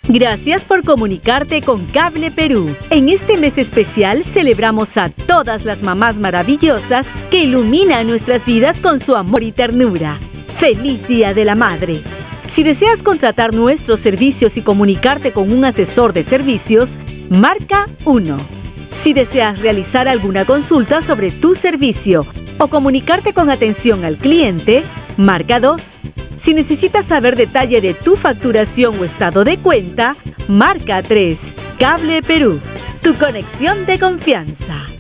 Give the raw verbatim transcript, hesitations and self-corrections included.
Gracias por comunicarte con Cable Perú. En este mes especial celebramos a todas las mamás maravillosas que iluminan nuestras vidas con su amor y ternura. ¡Feliz Día de la Madre! Si deseas contratar nuestros servicios y comunicarte con un asesor de servicios, marca uno. Si deseas realizar alguna consulta sobre tu servicio o comunicarte con atención al cliente, marca dos. Si necesitas saber detalle de tu facturación o estado de cuenta, marca tres. Cable Perú, tu conexión de confianza.